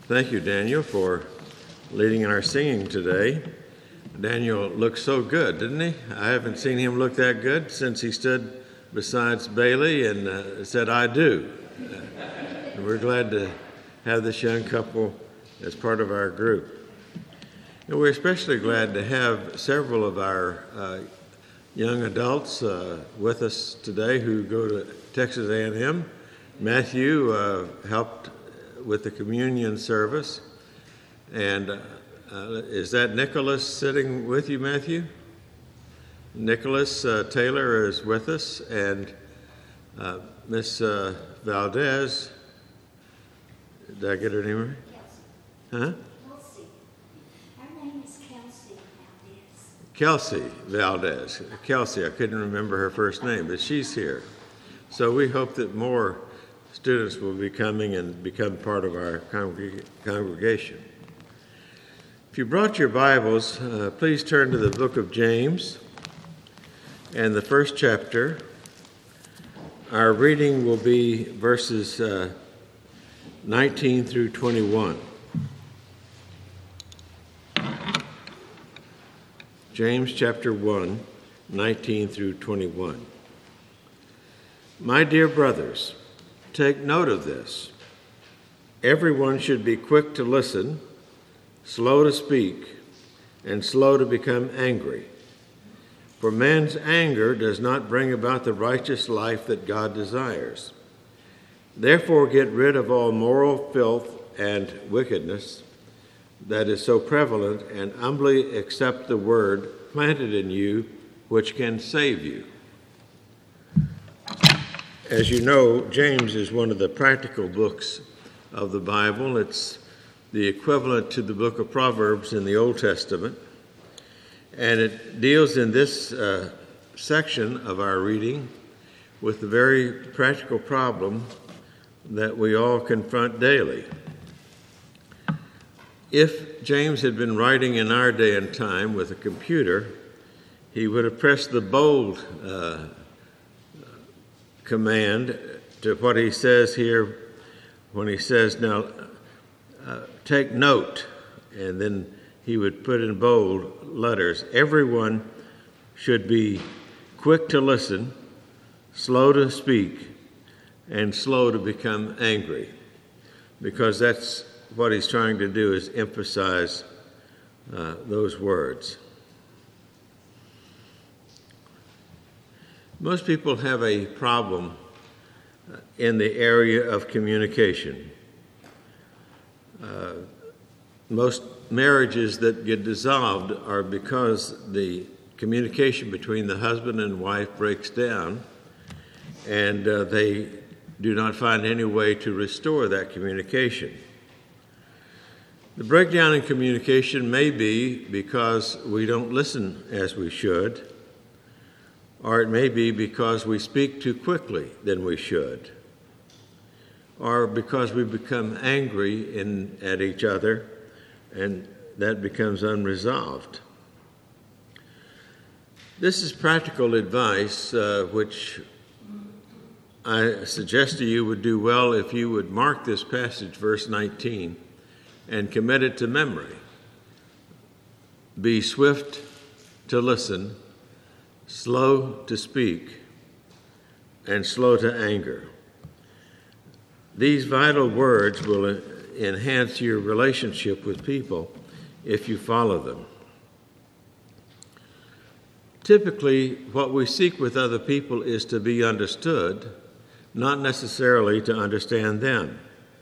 Thank you, Daniel, for leading our singing today. Daniel looked so good, didn't he? I haven't seen him look that good since he stood beside Bailey and said, "I do." And we're glad to have this young couple as part of our group. And we're especially glad to have several of our young adults with us today who go to Texas A&M. Matthew helped with the communion service. And is that Nicholas sitting with you, Matthew? Nicholas Taylor is with us, and Miss Valdez, did I get her name right? Huh? Kelsey. Her name is Kelsey Valdez. Kelsey, I couldn't remember her first name, but she's here. So we hope that more students will be coming and become part of our congregation. If you brought your Bibles, please turn to the book of James and the first chapter. Our reading will be verses 19 through 21. James chapter 1, 19 through 21. My dear brothers, take note of this. Everyone should be quick to listen, slow to speak, and slow to become angry. For man's anger does not bring about the righteous life that God desires. Therefore, get rid of all moral filth and wickedness that is so prevalent, and humbly accept the word planted in you, which can save you. As you know, James is one of the practical books of the Bible. It's the equivalent to the book of Proverbs in the Old Testament. And it deals in this section of our reading with the very practical problem that we all confront daily. If James had been writing in our day and time with a computer, he would have pressed the bold command to what he says here when he says, now take note, and then he would put in bold letters, everyone should be quick to listen, slow to speak, and slow to become angry, because that's what he's trying to do, is emphasize those words. Most people have a problem in the area of communication. Most marriages that get dissolved are because the communication between the husband and wife breaks down, and they do not find any way to restore that communication. The breakdown in communication may be because we don't listen as we should, or it may be because we speak too quickly than we should, or because we become angry at each other, and that becomes unresolved. This is practical advice, which I suggest to you would do well if you would mark this passage, verse 19, and commit it to memory. Be swift to listen, slow to speak, and slow to anger. These vital words will enhance your relationship with people if you follow them. Typically, what we seek with other people is to be understood, not necessarily to understand them.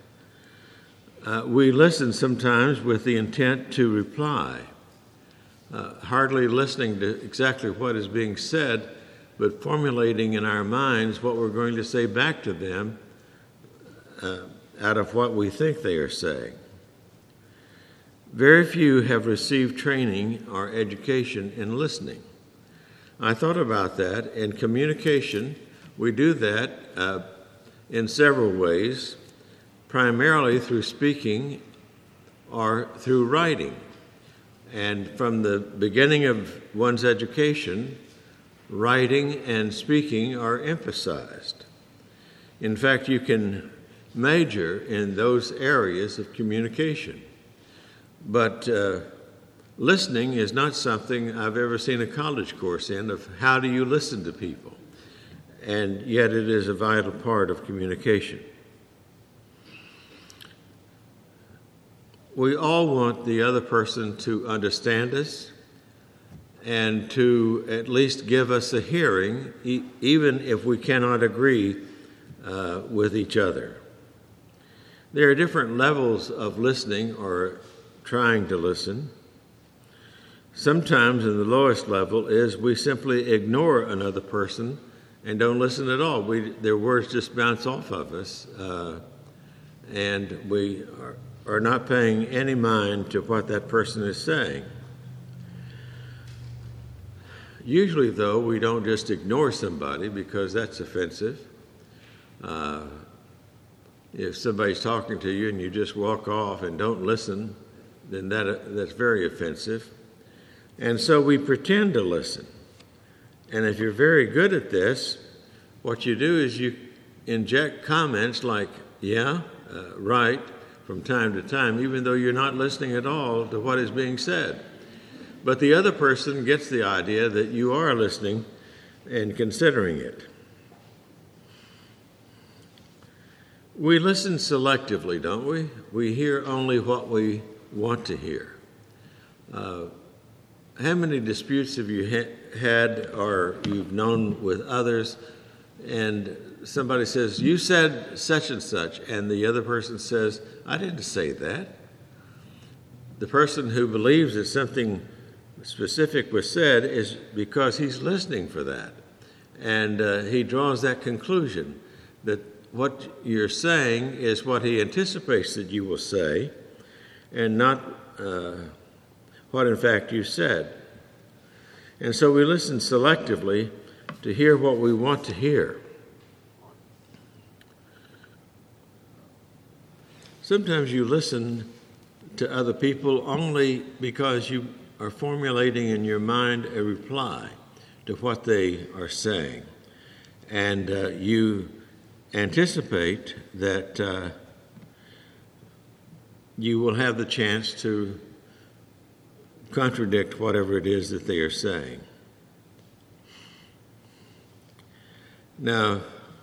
We listen sometimes with the intent to reply, hardly listening to exactly what is being said, but formulating in our minds what we're going to say back to them out of what we think they are saying. Very few have received training or education in listening. I thought about that. In communication, we do that in several ways, primarily through speaking or through writing. And from the beginning of one's education, writing and speaking are emphasized. In fact, you can major in those areas of communication. But listening is not something I've ever seen a college course in, of how do you listen to people. And yet it is a vital part of communication. We all want the other person to understand us and to at least give us a hearing, even if we cannot agree with each other. There are different levels of listening or trying to listen. Sometimes in the lowest level is we simply ignore another person and don't listen at all. Their words just bounce off of us, and we are not paying any mind to what that person is saying. Usually, though, we don't just ignore somebody because that's offensive. If somebody's talking to you and you just walk off and don't listen, then that's very offensive. And so we pretend to listen. And if you're very good at this, what you do is you inject comments like, yeah, right, from time to time, even though you're not listening at all to what is being said. But the other person gets the idea that you are listening and considering it. We listen selectively, don't we? We hear only what we want to hear. How many disputes have you had or you've known with others, and somebody says, you said such and such, and the other person says, I didn't say that. The person who believes that something specific was said is because he's listening for that. And he draws that conclusion that what you're saying is what he anticipates that you will say, and not what in fact you said. And so we listen selectively to hear what we want to hear. Sometimes you listen to other people only because you are formulating in your mind a reply to what they are saying. And you anticipate that you will have the chance to contradict whatever it is that they are saying. Now,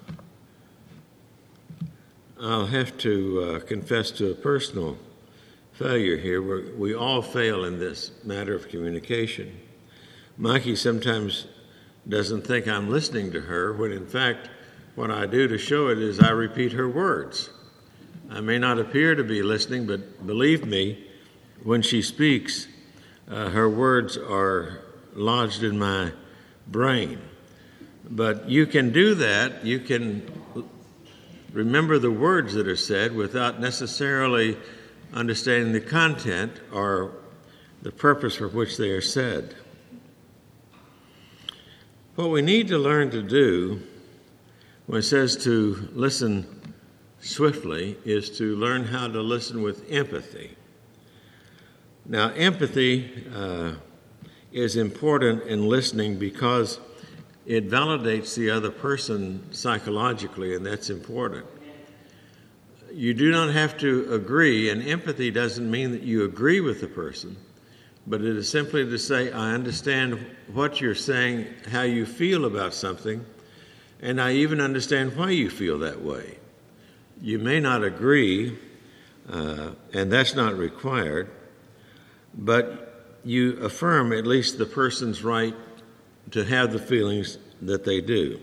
I'll have to confess to a personal failure here. We all fail in this matter of communication. Mikey sometimes doesn't think I'm listening to her, when in fact what I do to show it is I repeat her words. I may not appear to be listening, but believe me, when she speaks, her words are lodged in my brain. But you can do that. You can remember the words that are said without necessarily understanding the content or the purpose for which they are said. What we need to learn to do when it says to listen swiftly is to learn how to listen with empathy. Now, empathy is important in listening because it validates the other person psychologically, and that's important. You do not have to agree, and empathy doesn't mean that you agree with the person, but it is simply to say, I understand what you're saying, how you feel about something, and I even understand why you feel that way. You may not agree, and that's not required, but you affirm at least the person's right to have the feelings that they do.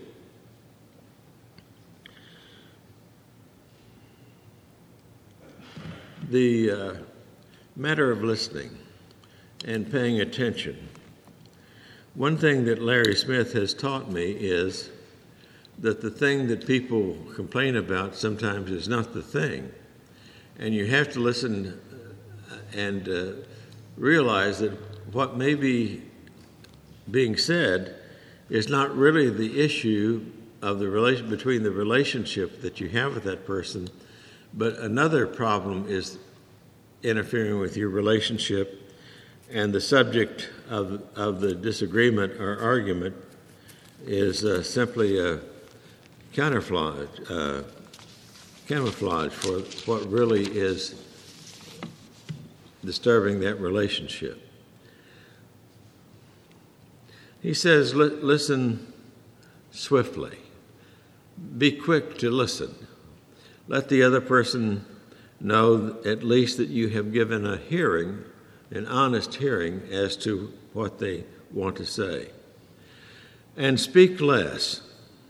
The matter of listening and paying attention. One thing that Larry Smith has taught me is that the thing that people complain about sometimes is not the thing. And you have to listen and realize that what may be being said is not really the issue of the relation between the relationship that you have with that person, but another problem is interfering with your relationship, and the subject of the disagreement or argument is simply a counterfeit camouflage for what really is disturbing that relationship. He says, listen swiftly. Be quick to listen. Let the other person know at least that you have given a hearing, an honest hearing as to what they want to say. And speak less.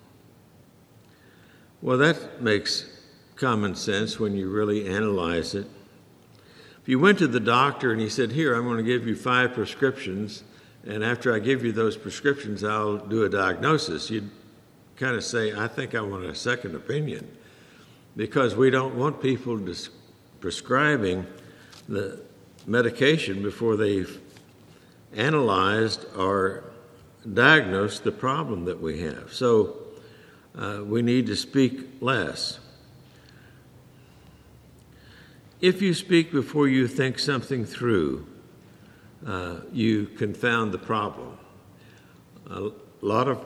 Well, that makes common sense when you really analyze it. If you went to the doctor and he said, here, I'm going to give you 5 prescriptions, and after I give you those prescriptions, I'll do a diagnosis, you'd kind of say, I think I want a second opinion, because we don't want people prescribing the medication before they've analyzed or diagnosed the problem that we have. So we need to speak less. If you speak before you think something through, you confound the problem. A lot of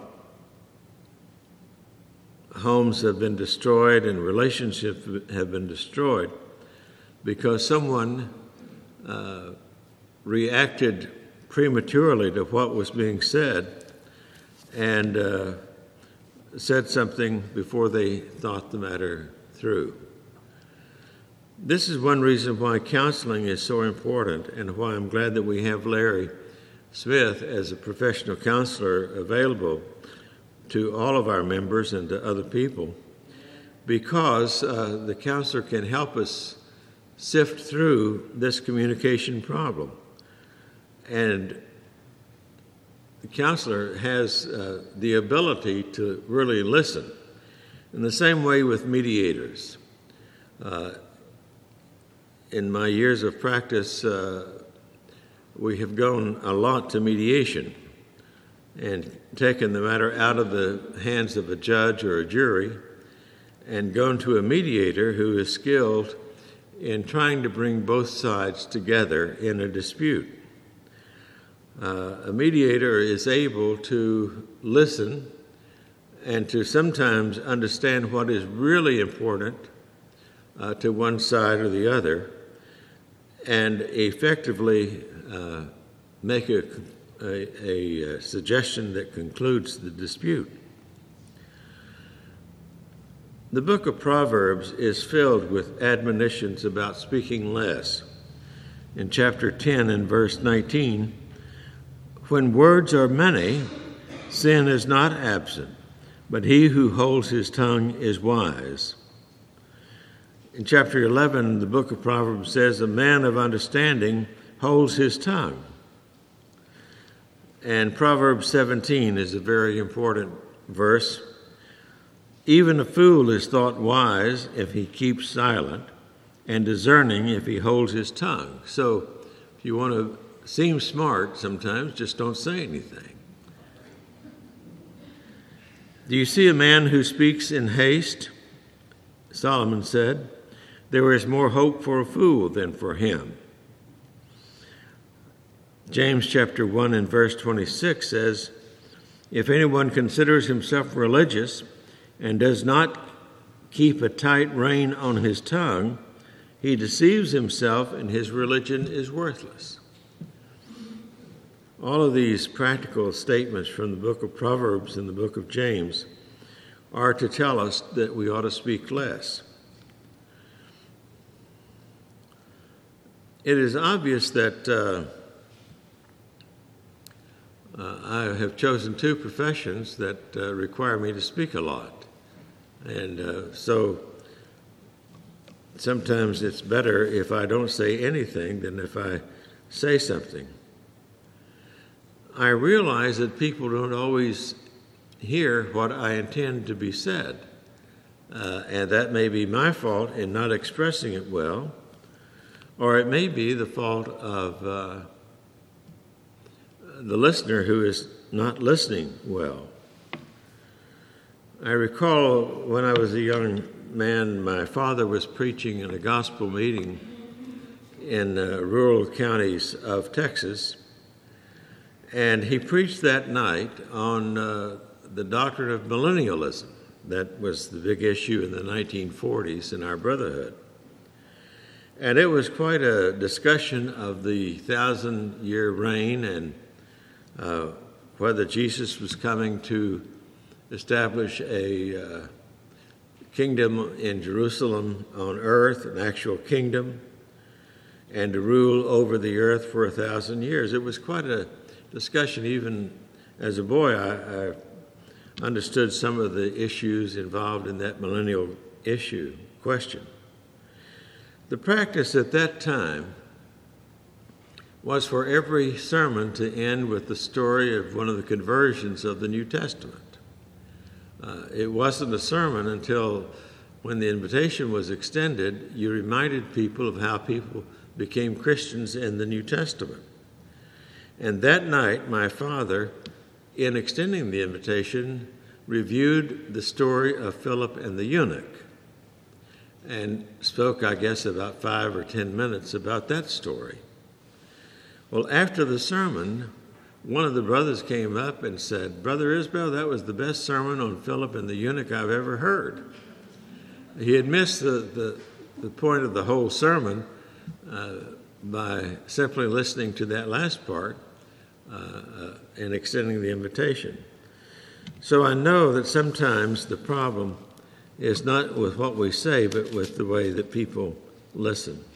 homes have been destroyed and relationships have been destroyed because someone reacted prematurely to what was being said and said something before they thought the matter through. This is one reason why counseling is so important and why I'm glad that we have Larry Smith as a professional counselor available to all of our members and to other people, because the counselor can help us sift through this communication problem. And the counselor has the ability to really listen. In the same way with mediators. In my years of practice, we have gone a lot to mediation and taken the matter out of the hands of a judge or a jury and gone to a mediator who is skilled in trying to bring both sides together in a dispute. A mediator is able to listen and to sometimes understand what is really important to one side or the other and effectively make a suggestion that concludes the dispute. The book of Proverbs is filled with admonitions about speaking less. In chapter 10 and verse 19, when words are many, sin is not absent, but he who holds his tongue is wise. In chapter 11, the book of Proverbs says, a man of understanding holds his tongue. And Proverbs 17 is a very important verse. Even a fool is thought wise if he keeps silent, and discerning if he holds his tongue. So if you want to seem smart sometimes, just don't say anything. Do you see a man who speaks in haste? Solomon said, there is more hope for a fool than for him. James chapter 1 and verse 26 says, if anyone considers himself religious and does not keep a tight rein on his tongue, he deceives himself and his religion is worthless. All of these practical statements from the book of Proverbs and the book of James are to tell us that we ought to speak less. It is obvious that I have chosen 2 professions that require me to speak a lot. And so sometimes it's better if I don't say anything than if I say something. I realize that people don't always hear what I intend to be said. And that may be my fault in not expressing it well, or it may be the fault of the listener who is not listening well. I recall when I was a young man, my father was preaching in a gospel meeting in rural counties of Texas, and he preached that night on the doctrine of millennialism. That was the big issue in the 1940s in our brotherhood. And it was quite a discussion of the 1,000-year reign and whether Jesus was coming to establish a kingdom in Jerusalem on earth, an actual kingdom, and to rule over the earth for 1,000 years. It was quite a discussion. Even as a boy, I understood some of the issues involved in that millennial question. The practice at that time was for every sermon to end with the story of one of the conversions of the New Testament. It wasn't a sermon until when the invitation was extended, you reminded people of how people became Christians in the New Testament. And that night, my father, in extending the invitation, reviewed the story of Philip and the eunuch and spoke, I guess, about 5 or 10 minutes about that story. Well, after the sermon, one of the brothers came up and said, "Brother Isbell, that was the best sermon on Philip and the eunuch I've ever heard." He had missed the point of the whole sermon by simply listening to that last part and extending the invitation. So I know that sometimes the problem is not with what we say, but with the way that people listen.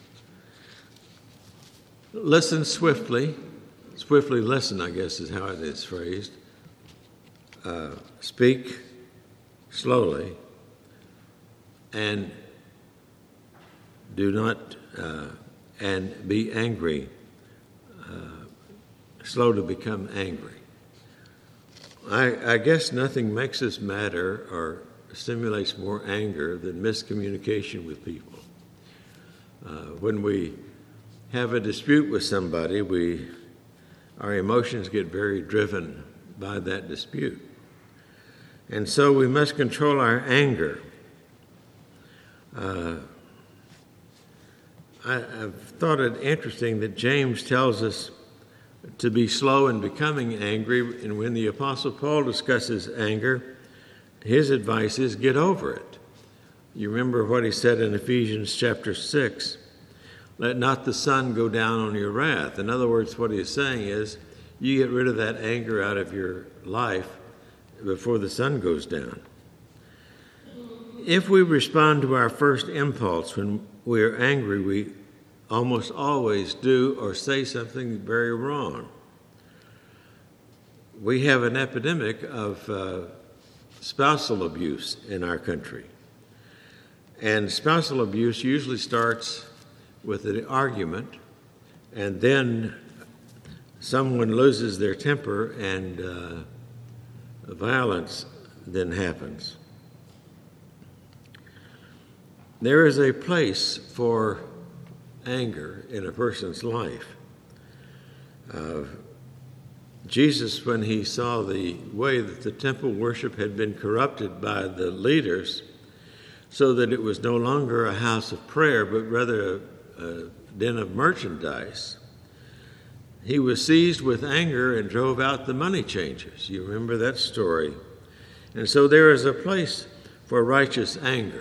Listen swiftly. Swiftly listen, I guess, is how it is phrased. Speak slowly, and do not, and be angry, slow to become angry. I guess nothing makes us madder or stimulates more anger than miscommunication with people. When we have a dispute with somebody, our emotions get very driven by that dispute. And so we must control our anger. I've thought it interesting that James tells us to be slow in becoming angry, and when the Apostle Paul discusses anger, his advice is get over it. You remember what he said in Ephesians chapter 6, "Let not the sun go down on your wrath." In other words, what he's saying is you get rid of that anger out of your life before the sun goes down. If we respond to our first impulse when we are angry, we almost always do or say something very wrong. We have an epidemic of spousal abuse in our country. And spousal abuse usually starts with an argument, and then someone loses their temper and violence then happens. There is a place for anger in a person's life. Jesus, when he saw the way that the temple worship had been corrupted by the leaders, so that it was no longer a house of prayer, but rather a den of merchandise, he was seized with anger and drove out the money changers. You remember that story. And so there is a place for righteous anger.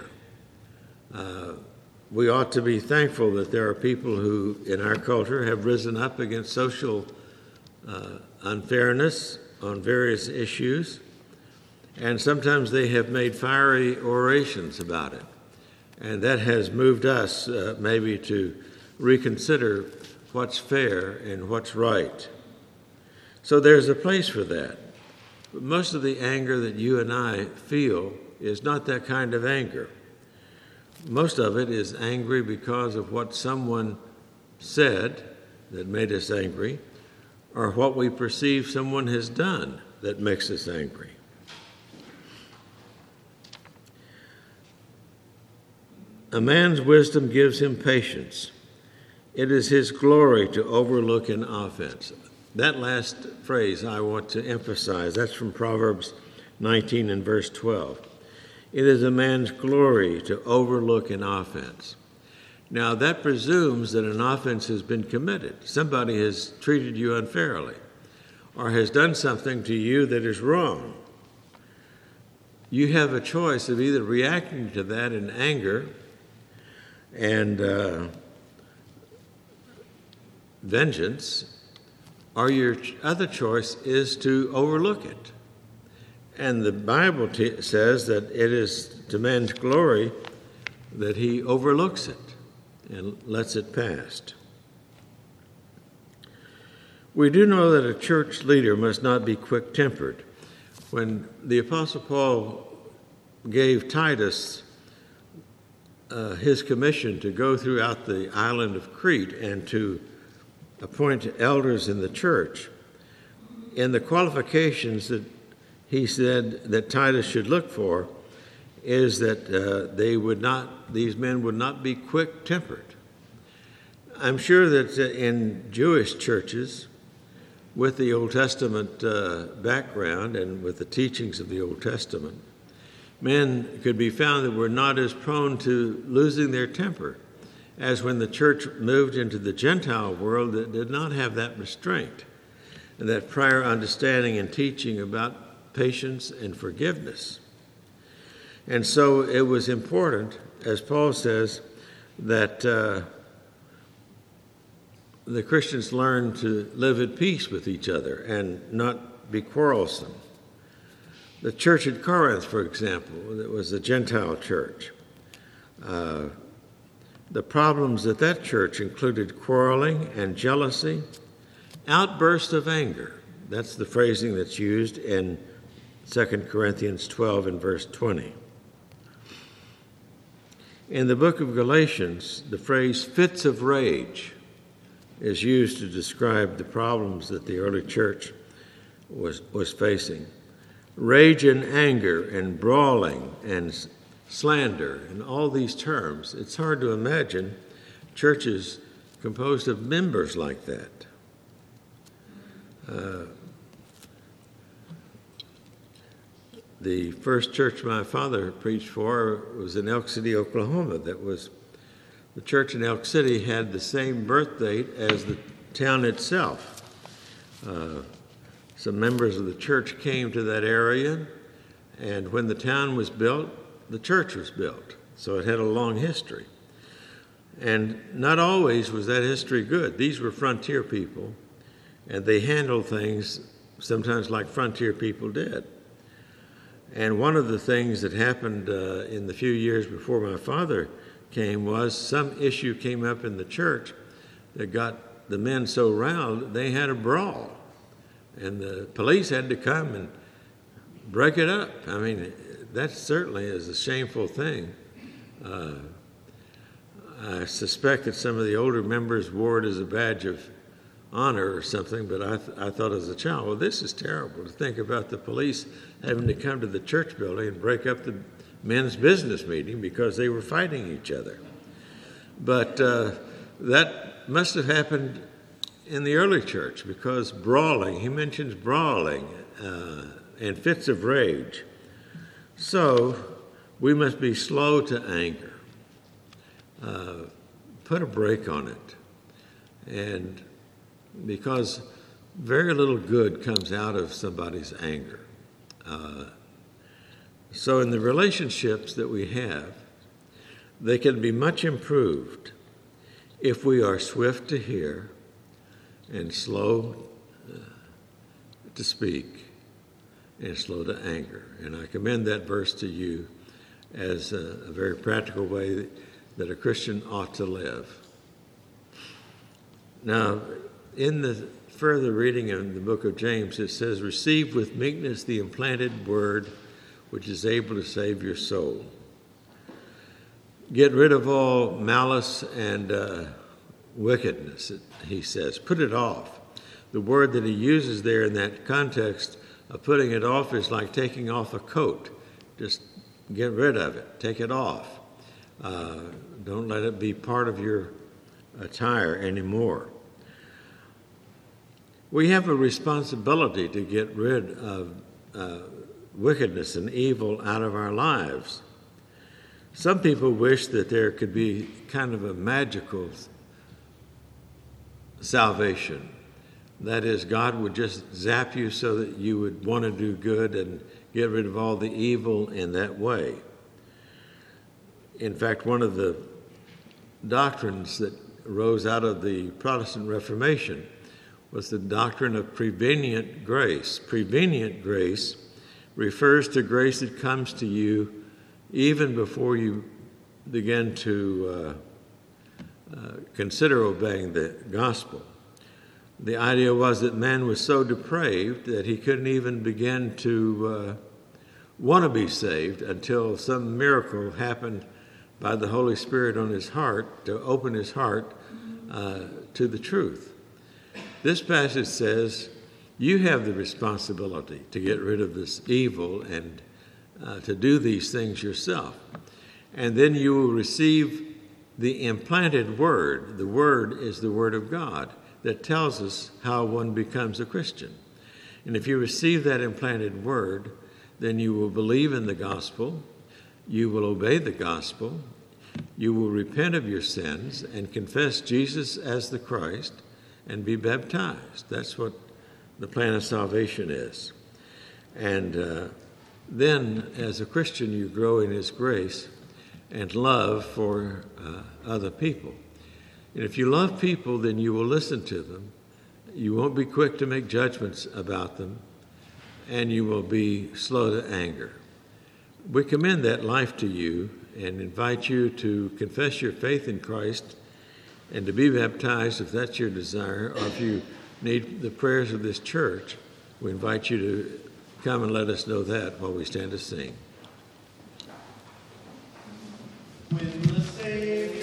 We ought to be thankful that there are people who, in our culture, have risen up against social unfairness on various issues, and sometimes they have made fiery orations about it. And that has moved us maybe to reconsider what's fair and what's right. So there's a place for that. But most of the anger that you and I feel is not that kind of anger. Most of it is angry because of what someone said that made us angry, or what we perceive someone has done that makes us angry. A man's wisdom gives him patience. It is his glory to overlook an offense. That last phrase I want to emphasize. That's from Proverbs 19 and verse 12. It is a man's glory to overlook an offense. Now, that presumes that an offense has been committed. Somebody has treated you unfairly or has done something to you that is wrong. you have a choice of either reacting to that in anger and vengeance, or your other choice is to overlook it. And the Bible says that it is to man's glory that he overlooks it and lets it pass. We do know that a church leader must not be quick-tempered. When the Apostle Paul gave Titus his commission to go throughout the island of Crete and to appoint elders in the church, in the qualifications that he said that Titus should look for is that these men would not be quick-tempered. I'm sure that in Jewish churches, with the Old Testament background and with the teachings of the Old Testament, men could be found that were not as prone to losing their temper as when the church moved into the Gentile world that did not have that restraint and that prior understanding and teaching about patience and forgiveness. And so it was important, as Paul says, that the Christians learn to live at peace with each other and not be quarrelsome. The church at Corinth, for example, that was a Gentile church. The problems at that church included quarreling and jealousy, outbursts of anger. That's the phrasing that's used in 2 Corinthians 12 and verse 20. In the book of Galatians, the phrase fits of rage is used to describe the problems that the early church was facing. Rage and anger and brawling and slander and all these terms. It's hard to imagine churches composed of members like that. The first church my father preached for was in Elk City, Oklahoma. The church in Elk City had the same birth date as the town itself. Some members of the church came to that area, and when the town was built, the church was built. So it had a long history. And not always was that history good. These were frontier people, and they handled things sometimes like frontier people did. And one of the things that happened in the few years before my father came was some issue came up in the church that got the men so riled they had a brawl. And the police had to come and break it up. I mean, that certainly is a shameful thing. I suspect that some of the older members wore it as a badge of honor or something, but I thought as a child, well, this is terrible to think about the police having to come to the church building and break up the men's business meeting because they were fighting each other. But that must have happened in the early church because brawling, he mentions brawling and fits of rage. So we must be slow to anger. Put a brake on it. And because very little good comes out of somebody's anger. So in the relationships that we have, they can be much improved if we are swift to hear and slow to speak and slow to anger. And I commend that verse to you as a very practical way that a Christian ought to live. Now, in the further reading in the book of James, it says, "Receive with meekness the implanted word, which is able to save your soul." Get rid of all malice and wickedness, he says. Put it off. The word that he uses there in that context of putting it off is like taking off a coat. Just get rid of it. Take it off. Don't let it be part of your attire anymore. We have a responsibility to get rid of wickedness and evil out of our lives. Some people wish that there could be kind of a magical salvation. That is, God would just zap you so that you would want to do good and get rid of all the evil in that way. In fact, one of the doctrines that arose out of the Protestant Reformation was the doctrine of prevenient grace. Prevenient grace refers to grace that comes to you even before you begin to consider obeying the gospel. The idea was that man was so depraved that he couldn't even begin to want to be saved until some miracle happened by the Holy Spirit on his heart to open his heart to the truth. This passage says you have the responsibility to get rid of this evil and to do these things yourself. And then you will receive the implanted word. The word is the word of God that tells us how one becomes a Christian. And if you receive that implanted word, then you will believe in the gospel, you will obey the gospel, you will repent of your sins and confess Jesus as the Christ and be baptized. That's what the plan of salvation is. And then, as a Christian, you grow in His grace and love for other people. And if you love people, then you will listen to them. You won't be quick to make judgments about them, and you will be slow to anger. We commend that life to you and invite you to confess your faith in Christ and to be baptized if that's your desire, or if you need the prayers of this church, we invite you to come and let us know that while we stand to sing. When the Savior